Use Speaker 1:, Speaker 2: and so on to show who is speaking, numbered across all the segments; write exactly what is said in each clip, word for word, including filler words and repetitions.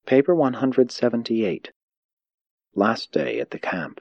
Speaker 1: Paper one hundred seventy-eight. Last Day at the Camp.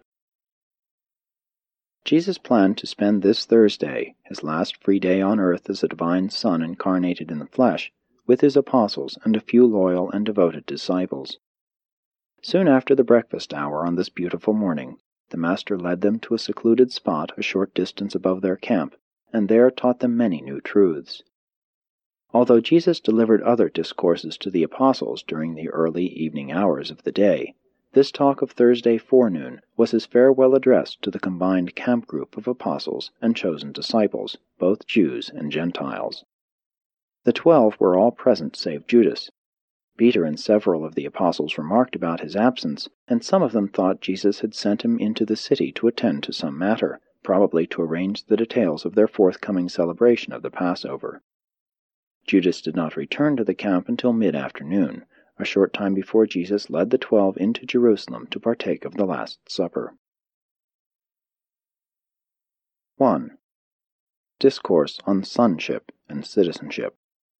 Speaker 1: Jesus planned to spend this Thursday, his last free day on earth as a divine Son incarnated in the flesh, with his apostles and a few loyal and devoted disciples. Soon after the breakfast hour on this beautiful morning, the Master led them to a secluded spot a short distance above their camp, and there taught them many new truths. Although Jesus delivered other discourses to the apostles during the early evening hours of the day, this talk of Thursday forenoon was his farewell address to the combined camp group of apostles and chosen disciples, both Jews and Gentiles. The twelve were all present save Judas. Peter and several of the apostles remarked about his absence, and some of them thought Jesus had sent him into the city to attend to some matter, probably to arrange the details of their forthcoming celebration of the Passover. Judas did not return to the camp until mid-afternoon, a short time before Jesus led the twelve into Jerusalem to partake of the Last Supper. one. Discourse on Sonship and Citizenship.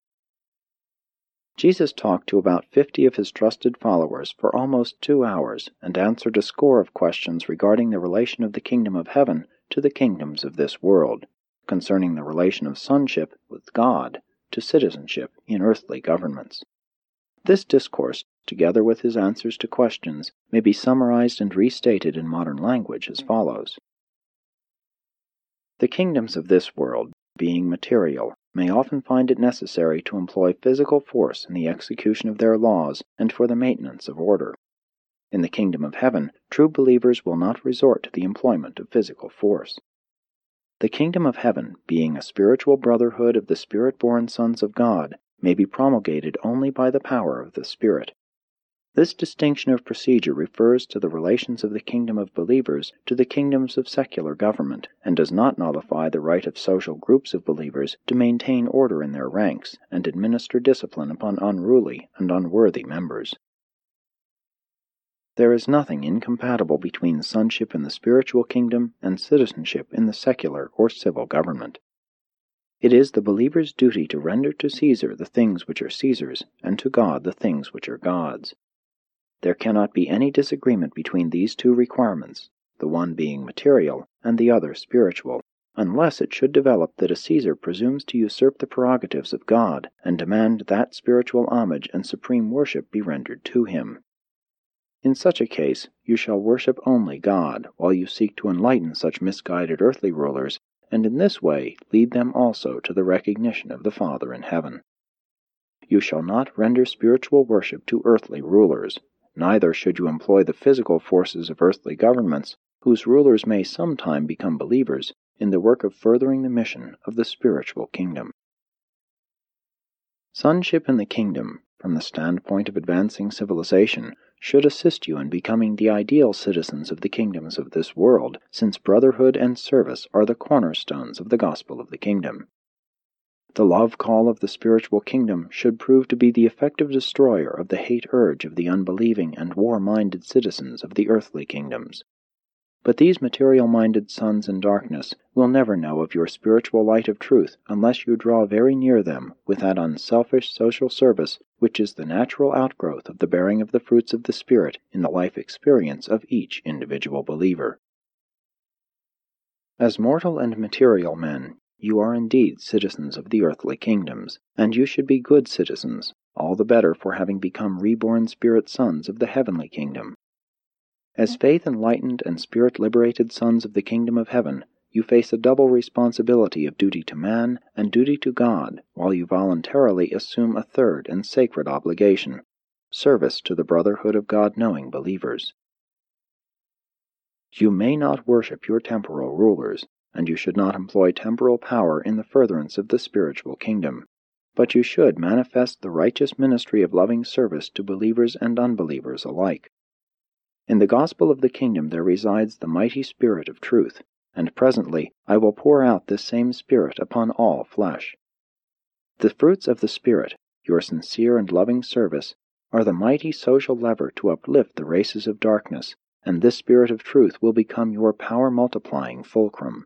Speaker 1: Jesus talked to about fifty of his trusted followers for almost two hours and answered a score of questions regarding the relation of the kingdom of heaven to the kingdoms of this world, concerning the relation of sonship with God to citizenship in earthly governments. This discourse, together with his answers to questions, may be summarized and restated in modern language as follows. The kingdoms of this world, being material, may often find it necessary to employ physical force in the execution of their laws and for the maintenance of order. In the kingdom of heaven, true believers will not resort to the employment of physical force. The kingdom of heaven, being a spiritual brotherhood of the Spirit-born sons of God, may be promulgated only by the power of the Spirit. This distinction of procedure refers to the relations of the kingdom of believers to the kingdoms of secular government, and does not nullify the right of social groups of believers to maintain order in their ranks and administer discipline upon unruly and unworthy members. There is nothing incompatible between sonship in the spiritual kingdom and citizenship in the secular or civil government. It is the believer's duty to render to Caesar the things which are Caesar's, and to God the things which are God's. There cannot be any disagreement between these two requirements, the one being material and the other spiritual, unless it should develop that a Caesar presumes to usurp the prerogatives of God and demand that spiritual homage and supreme worship be rendered to him. In such a case, you shall worship only God, while you seek to enlighten such misguided earthly rulers, and in this way lead them also to the recognition of the Father in heaven. You shall not render spiritual worship to earthly rulers, neither should you employ the physical forces of earthly governments, whose rulers may sometime become believers, in the work of furthering the mission of the spiritual kingdom. Sonship in the kingdom, from the standpoint of advancing civilization, should assist you in becoming the ideal citizens of the kingdoms of this world, since brotherhood and service are the cornerstones of the gospel of the kingdom. The love call of the spiritual kingdom should prove to be the effective destroyer of the hate urge of the unbelieving and war-minded citizens of the earthly kingdoms. But these material-minded sons in darkness will never know of your spiritual light of truth unless you draw very near them with that unselfish social service which is the natural outgrowth of the bearing of the fruits of the Spirit in the life experience of each individual believer. As mortal and material men, you are indeed citizens of the earthly kingdoms, and you should be good citizens, all the better for having become reborn spirit sons of the heavenly kingdom. As faith-enlightened and spirit-liberated sons of the kingdom of heaven, you face a double responsibility of duty to man and duty to God, while you voluntarily assume a third and sacred obligation, service to the brotherhood of God-knowing believers. You may not worship your temporal rulers, and you should not employ temporal power in the furtherance of the spiritual kingdom, but you should manifest the righteous ministry of loving service to believers and unbelievers alike. In the gospel of the kingdom there resides the mighty Spirit of truth, and presently I will pour out this same Spirit upon all flesh. The fruits of the Spirit, your sincere and loving service, are the mighty social lever to uplift the races of darkness, and this Spirit of truth will become your power-multiplying fulcrum.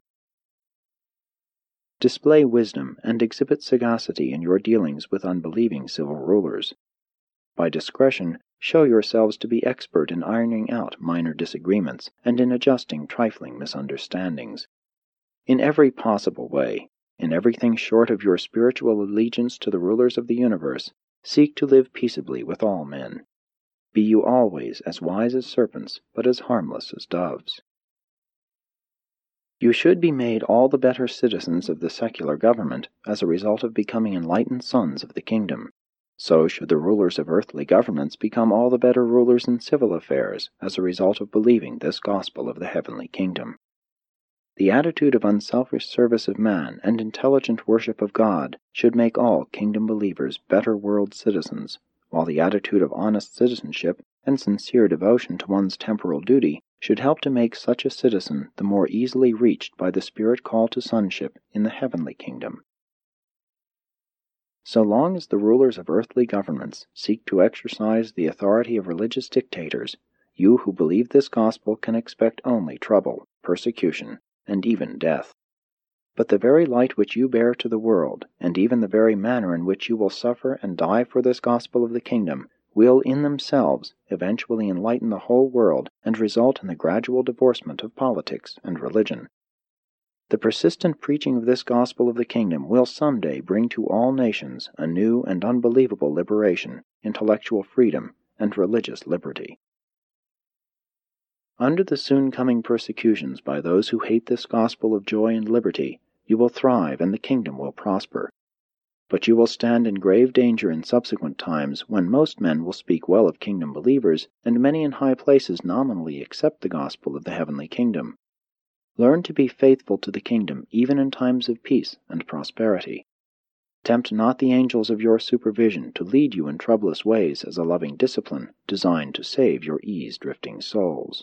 Speaker 1: Display wisdom and exhibit sagacity in your dealings with unbelieving civil rulers. By discretion, Show yourselves to be expert in ironing out minor disagreements and in adjusting trifling misunderstandings. In every possible way, in everything short of your spiritual allegiance to the rulers of the universe, seek to live peaceably with all men. Be you always as wise as serpents, but as harmless as doves. You should be made all the better citizens of the secular government as a result of becoming enlightened sons of the kingdom. So should the rulers of earthly governments become all the better rulers in civil affairs as a result of believing this gospel of the heavenly kingdom. The attitude of unselfish service of man and intelligent worship of God should make all kingdom believers better world citizens, while the attitude of honest citizenship and sincere devotion to one's temporal duty should help to make such a citizen the more easily reached by the spirit call to sonship in the heavenly kingdom. So long as the rulers of earthly governments seek to exercise the authority of religious dictators, you who believe this gospel can expect only trouble, persecution, and even death. But the very light which you bear to the world, and even the very manner in which you will suffer and die for this gospel of the kingdom, will in themselves eventually enlighten the whole world and result in the gradual divorcement of politics and religion. The persistent preaching of this gospel of the kingdom will someday bring to all nations a new and unbelievable liberation, intellectual freedom, and religious liberty. Under the soon coming persecutions by those who hate this gospel of joy and liberty, you will thrive and the kingdom will prosper. But you will stand in grave danger in subsequent times when most men will speak well of kingdom believers, and many in high places nominally accept the gospel of the heavenly kingdom. Learn to be faithful to the kingdom even in times of peace and prosperity. Tempt not the angels of your supervision to lead you in troublous ways as a loving discipline designed to save your ease-drifting souls.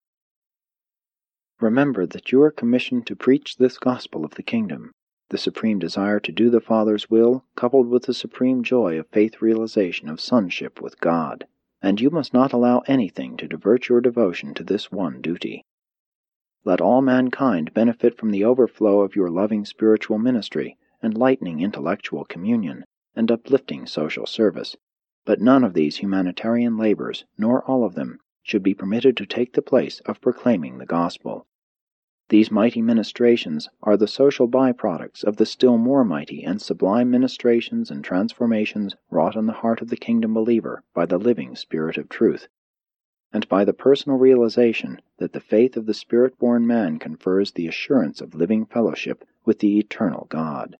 Speaker 1: Remember that you are commissioned to preach this gospel of the kingdom, the supreme desire to do the Father's will, coupled with the supreme joy of faith realization of sonship with God, and you must not allow anything to divert your devotion to this one duty. Let all mankind benefit from the overflow of your loving spiritual ministry, enlightening intellectual communion, and uplifting social service, but none of these humanitarian labors, nor all of them, should be permitted to take the place of proclaiming the gospel. These mighty ministrations are the social byproducts of the still more mighty and sublime ministrations and transformations wrought on the heart of the kingdom believer by the living Spirit of truth, and by the personal realization that the faith of the Spirit-born man confers the assurance of living fellowship with the eternal God.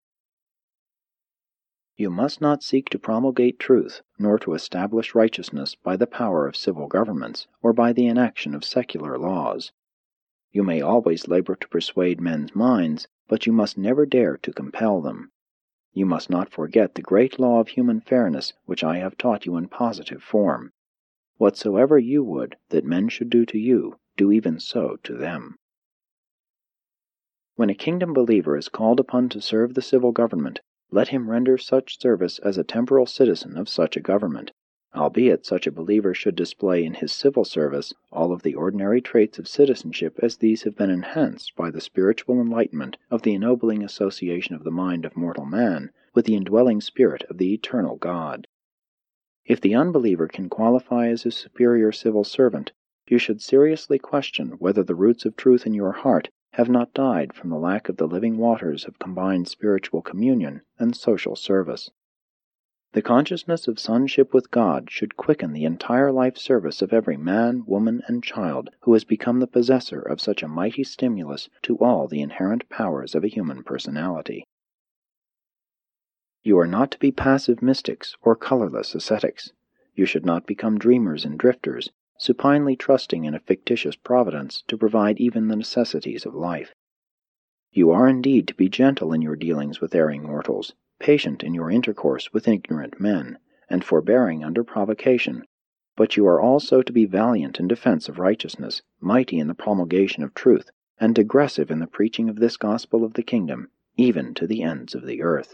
Speaker 1: You must not seek to promulgate truth, nor to establish righteousness by the power of civil governments, or by the enaction of secular laws. You may always labor to persuade men's minds, but you must never dare to compel them. You must not forget the great law of human fairness which I have taught you in positive form. Whatsoever you would that men should do to you, do even so to them. When a kingdom believer is called upon to serve the civil government, let him render such service as a temporal citizen of such a government, albeit such a believer should display in his civil service all of the ordinary traits of citizenship as these have been enhanced by the spiritual enlightenment of the ennobling association of the mind of mortal man with the indwelling spirit of the eternal God. If the unbeliever can qualify as a superior civil servant, you should seriously question whether the roots of truth in your heart have not died from the lack of the living waters of combined spiritual communion and social service. The consciousness of sonship with God should quicken the entire life service of every man, woman, and child who has become the possessor of such a mighty stimulus to all the inherent powers of a human personality. You are not to be passive mystics or colorless ascetics. You should not become dreamers and drifters, supinely trusting in a fictitious providence to provide even the necessities of life. You are indeed to be gentle in your dealings with erring mortals, patient in your intercourse with ignorant men, and forbearing under provocation, but you are also to be valiant in defense of righteousness, mighty in the promulgation of truth, and aggressive in the preaching of this gospel of the kingdom, even to the ends of the earth.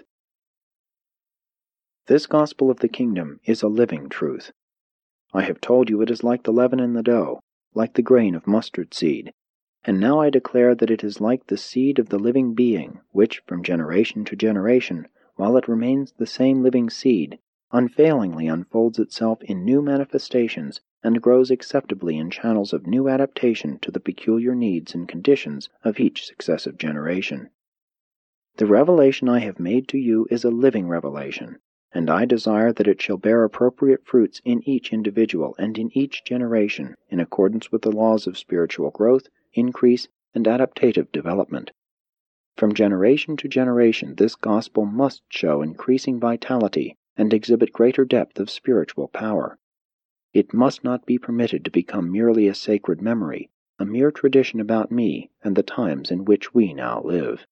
Speaker 1: This gospel of the kingdom is a living truth. I have told you it is like the leaven in the dough, like the grain of mustard seed, and now I declare that it is like the seed of the living being, which, from generation to generation, while it remains the same living seed, unfailingly unfolds itself in new manifestations and grows acceptably in channels of new adaptation to the peculiar needs and conditions of each successive generation. The revelation I have made to you is a living revelation, and I desire that it shall bear appropriate fruits in each individual and in each generation in accordance with the laws of spiritual growth, increase, and adaptative development. From generation to generation, this gospel must show increasing vitality and exhibit greater depth of spiritual power. It must not be permitted to become merely a sacred memory, a mere tradition about me and the times in which we now live.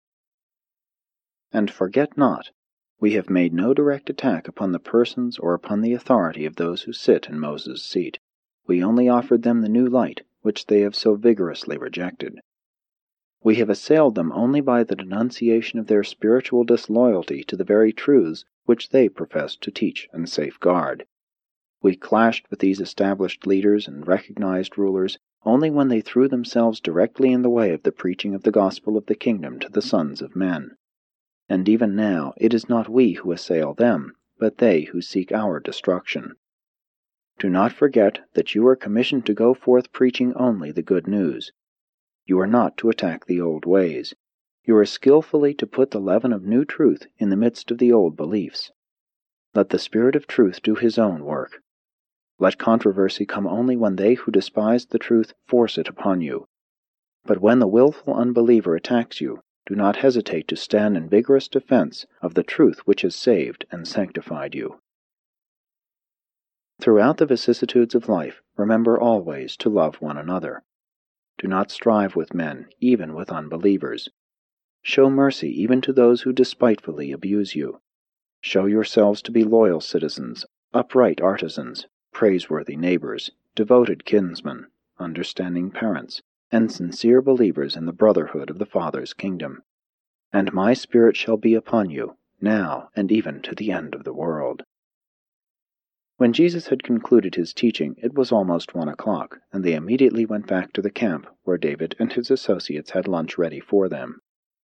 Speaker 1: And forget not, we have made no direct attack upon the persons or upon the authority of those who sit in Moses' seat. We only offered them the new light, which they have so vigorously rejected. We have assailed them only by the denunciation of their spiritual disloyalty to the very truths which they profess to teach and safeguard. We clashed with these established leaders and recognized rulers only when they threw themselves directly in the way of the preaching of the gospel of the kingdom to the sons of men. And even now it is not we who assail them, but they who seek our destruction. Do not forget that you are commissioned to go forth preaching only the good news. You are not to attack the old ways. You are skillfully to put the leaven of new truth in the midst of the old beliefs. Let the Spirit of truth do his own work. Let controversy come only when they who despise the truth force it upon you. But when the willful unbeliever attacks you, do not hesitate to stand in vigorous defense of the truth which has saved and sanctified you. Throughout the vicissitudes of life, remember always to love one another. Do not strive with men, even with unbelievers. Show mercy even to those who despitefully abuse you. Show yourselves to be loyal citizens, upright artisans, praiseworthy neighbors, devoted kinsmen, understanding parents, and sincere believers in the brotherhood of the Father's kingdom. And my Spirit shall be upon you, now and even to the end of the world. When Jesus had concluded his teaching, it was almost one o'clock, and they immediately went back to the camp, where David and his associates had lunch ready for them.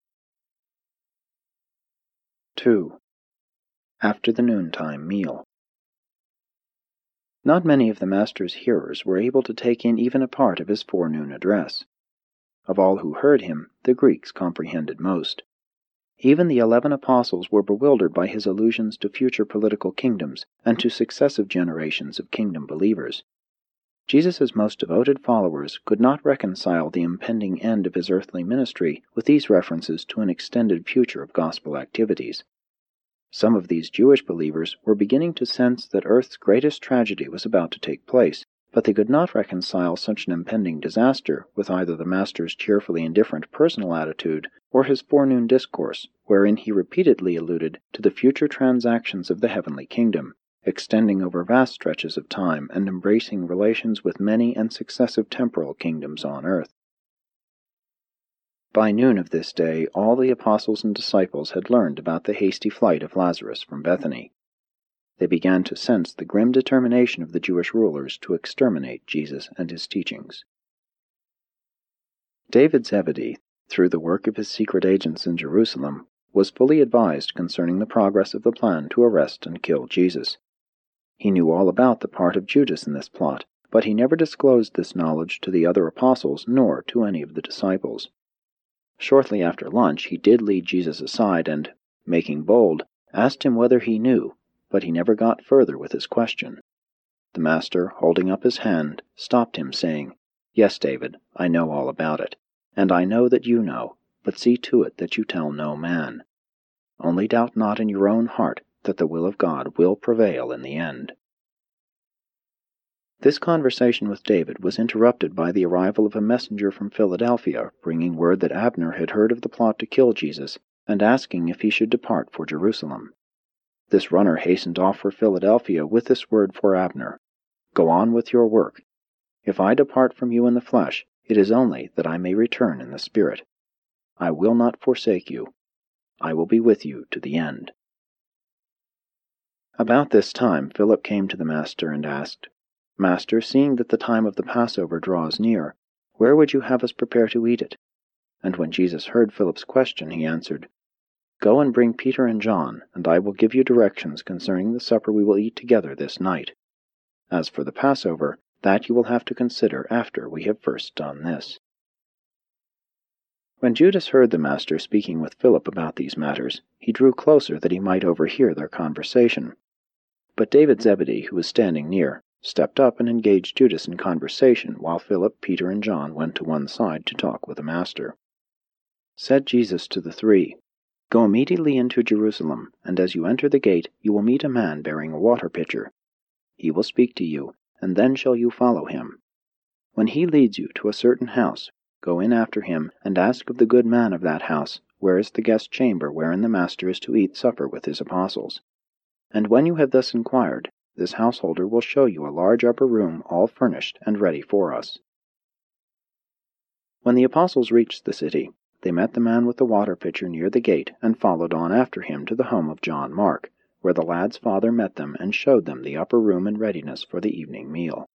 Speaker 1: two. After the noontime meal. Not many of the Master's hearers were able to take in even a part of his forenoon address. Of all who heard him, the Greeks comprehended most. Even the eleven apostles were bewildered by his allusions to future political kingdoms and to successive generations of kingdom believers. Jesus' most devoted followers could not reconcile the impending end of his earthly ministry with these references to an extended future of gospel activities. Some of these Jewish believers were beginning to sense that earth's greatest tragedy was about to take place, but they could not reconcile such an impending disaster with either the Master's cheerfully indifferent personal attitude or his forenoon discourse, wherein he repeatedly alluded to the future transactions of the heavenly kingdom, extending over vast stretches of time and embracing relations with many and successive temporal kingdoms on earth. By noon of this day, all the apostles and disciples had learned about the hasty flight of Lazarus from Bethany. They began to sense the grim determination of the Jewish rulers to exterminate Jesus and his teachings. David Zebedee, through the work of his secret agents in Jerusalem, was fully advised concerning the progress of the plan to arrest and kill Jesus. He knew all about the part of Judas in this plot, but he never disclosed this knowledge to the other apostles nor to any of the disciples. Shortly after lunch he did lead Jesus aside and, making bold, asked him whether he knew, but he never got further with his question. The Master, holding up his hand, stopped him, saying, "Yes, David, I know all about it, and I know that you know, but see to it that you tell no man. Only doubt not in your own heart that the will of God will prevail in the end." This conversation with David was interrupted by the arrival of a messenger from Philadelphia, bringing word that Abner had heard of the plot to kill Jesus, and asking if he should depart for Jerusalem. This runner hastened off for Philadelphia with this word for Abner: "Go on with your work. If I depart from you in the flesh, it is only that I may return in the spirit. I will not forsake you. I will be with you to the end." About this time Philip came to the Master and asked, "Master, seeing that the time of the Passover draws near, where would you have us prepare to eat it?" And when Jesus heard Philip's question, he answered, Go and bring Peter and John, and I will give you directions concerning the supper we will eat together this night. As for the Passover, that you will have to consider after we have first done this." When Judas heard the Master speaking with Philip about these matters, he drew closer that he might overhear their conversation. But David Zebedee, who was standing near, stepped up and engaged Judas in conversation, while Philip, Peter, and John went to one side to talk with the Master. Said Jesus to the three, "Go immediately into Jerusalem, and as you enter the gate, you will meet a man bearing a water pitcher. He will speak to you, and then shall you follow him. When he leads you to a certain house, go in after him, and ask of the good man of that house, where is the guest chamber wherein the Master is to eat supper with his apostles. And when you have thus inquired, this householder will show you a large upper room all furnished and ready for us." When the apostles reached the city, they met the man with the water pitcher near the gate, and followed on after him to the home of John Mark, where the lad's father met them and showed them the upper room in readiness for the evening meal.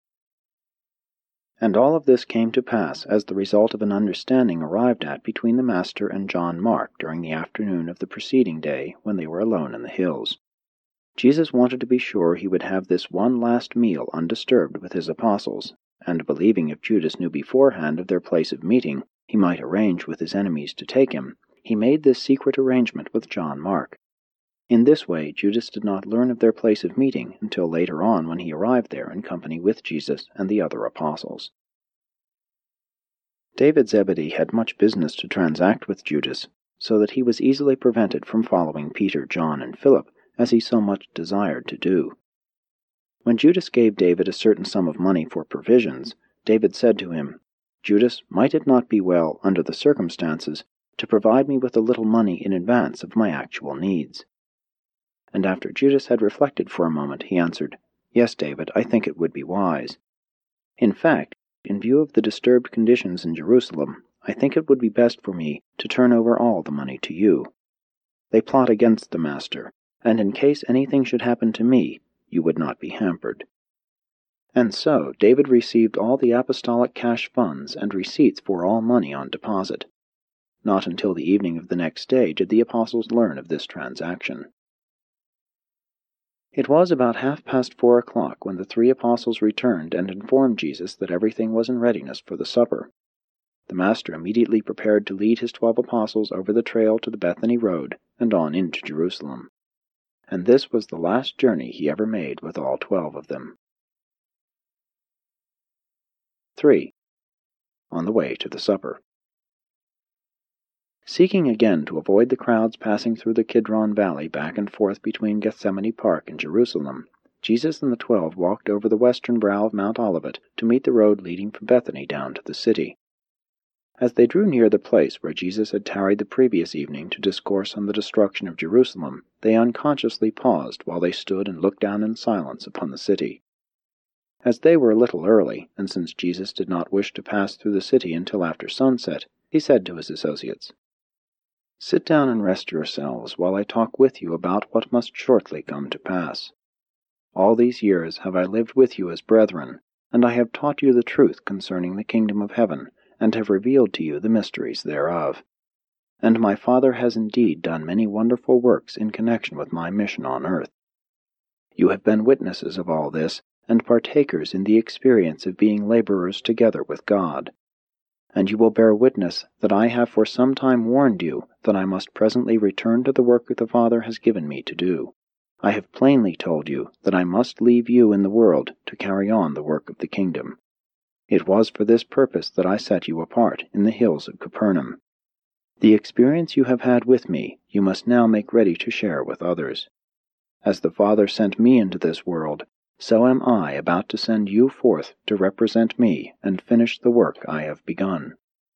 Speaker 1: And all of this came to pass as the result of an understanding arrived at between the Master and John Mark during the afternoon of the preceding day when they were alone in the hills. Jesus wanted to be sure he would have this one last meal undisturbed with his apostles, and believing if Judas knew beforehand of their place of meeting, he might arrange with his enemies to take him, he made this secret arrangement with John Mark. In this way, Judas did not learn of their place of meeting until later on when he arrived there in company with Jesus and the other apostles. David Zebedee had much business to transact with Judas, so that he was easily prevented from following Peter, John, and Philip, as he so much desired to do. When Judas gave David a certain sum of money for provisions, David said to him, "Judas, might it not be well, under the circumstances, to provide me with a little money in advance of my actual needs?" And after Judas had reflected for a moment, he answered, "Yes, David, I think it would be wise. In fact, in view of the disturbed conditions in Jerusalem, I think it would be best for me to turn over all the money to you. They plot against the Master, and in case anything should happen to me, you would not be hampered." And so David received all the apostolic cash funds and receipts for all money on deposit. Not until the evening of the next day did the apostles learn of this transaction. It was about half past four o'clock when the three apostles returned and informed Jesus that everything was in readiness for the supper. The Master immediately prepared to lead his twelve apostles over the trail to the Bethany road and on into Jerusalem. And this was the last journey he ever made with all twelve of them. three. On the way to the supper. Seeking again to avoid the crowds passing through the Kidron Valley back and forth between Gethsemane Park and Jerusalem, Jesus and the twelve walked over the western brow of Mount Olivet to meet the road leading from Bethany down to the city. As they drew near the place where Jesus had tarried the previous evening to discourse on the destruction of Jerusalem, they unconsciously paused while they stood and looked down in silence upon the city. As they were a little early, and since Jesus did not wish to pass through the city until after sunset, he said to his associates, "Sit down and rest yourselves while I talk with you about what must shortly come to pass. All these years have I lived with you as brethren, and I have taught you the truth concerning the kingdom of heaven, and have revealed to you the mysteries thereof. And my Father has indeed done many wonderful works in connection with my mission on earth. You have been witnesses of all this, and partakers in the experience of being laborers together with God. And you will bear witness that I have for some time warned you that I must presently return to the work that the Father has given me to do. I have plainly told you that I must leave you in the world to carry on the work of the kingdom. It was for this purpose that I set you apart in the hills of Capernaum. The experience you have had with me you must now make ready to share with others. As the Father sent me into this world, so am I about to send you forth to represent me and finish the work I have begun.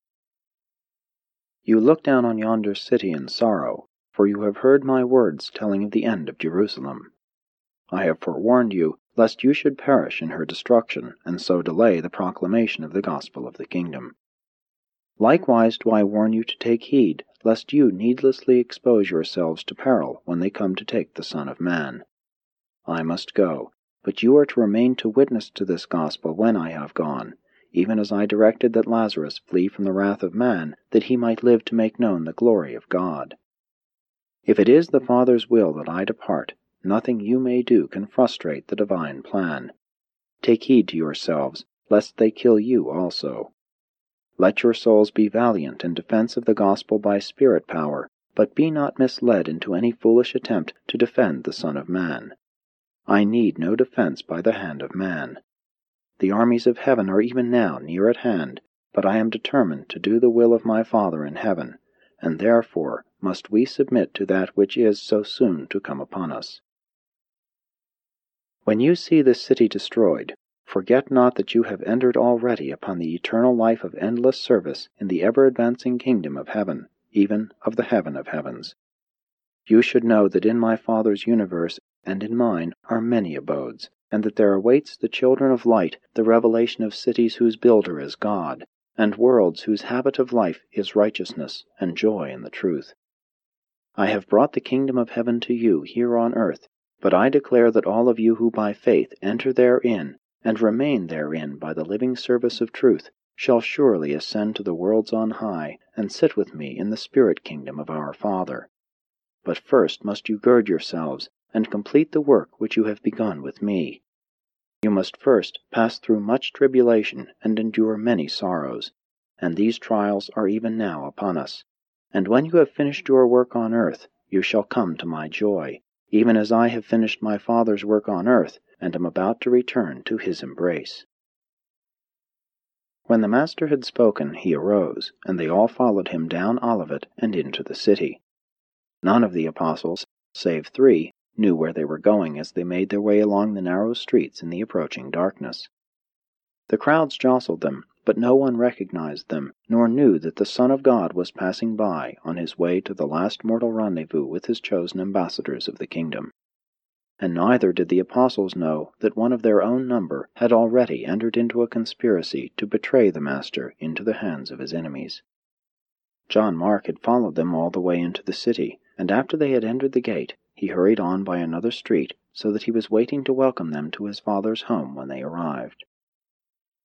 Speaker 1: You look down on yonder city in sorrow, for you have heard my words telling of the end of Jerusalem. I have forewarned you, lest you should perish in her destruction, and so delay the proclamation of the gospel of the kingdom. Likewise do I warn you to take heed, lest you needlessly expose yourselves to peril when they come to take the Son of Man. I must go, but you are to remain to witness to this gospel when I have gone, even as I directed that Lazarus flee from the wrath of man, that he might live to make known the glory of God. If it is the Father's will that I depart, nothing you may do can frustrate the divine plan. Take heed to yourselves, lest they kill you also. Let your souls be valiant in defense of the gospel by Spirit power, but be not misled into any foolish attempt to defend the Son of Man. I need no defense by the hand of man. The armies of heaven are even now near at hand, but I am determined to do the will of my Father in heaven, and therefore must we submit to that which is so soon to come upon us. When you see this city destroyed, forget not that you have entered already upon the eternal life of endless service in the ever-advancing kingdom of heaven, even of the heaven of heavens. You should know that in my Father's universe and in mine are many abodes, and that there awaits the children of light the revelation of cities whose builder is God, and worlds whose habit of life is righteousness and joy in the truth. I have brought the kingdom of heaven to you here on earth, but I declare that all of you who by faith enter therein, and remain therein by the living service of truth, shall surely ascend to the worlds on high, and sit with me in the spirit kingdom of our Father. But first must you gird yourselves, and complete the work which you have begun with me. You must first pass through much tribulation, and endure many sorrows, and these trials are even now upon us. And when you have finished your work on earth, you shall come to my joy, even as I have finished my Father's work on earth, and am about to return to his embrace. When the Master had spoken, he arose, and they all followed him down Olivet and into the city. None of the apostles, save three, knew where they were going as they made their way along the narrow streets in the approaching darkness. The crowds jostled them, but no one recognized them, nor knew that the Son of God was passing by on his way to the last mortal rendezvous with his chosen ambassadors of the kingdom. And neither did the apostles know that one of their own number had already entered into a conspiracy to betray the Master into the hands of his enemies. John Mark had followed them all the way into the city, and after they had entered the gate, he hurried on by another street, so that he was waiting to welcome them to his Father's home when they arrived.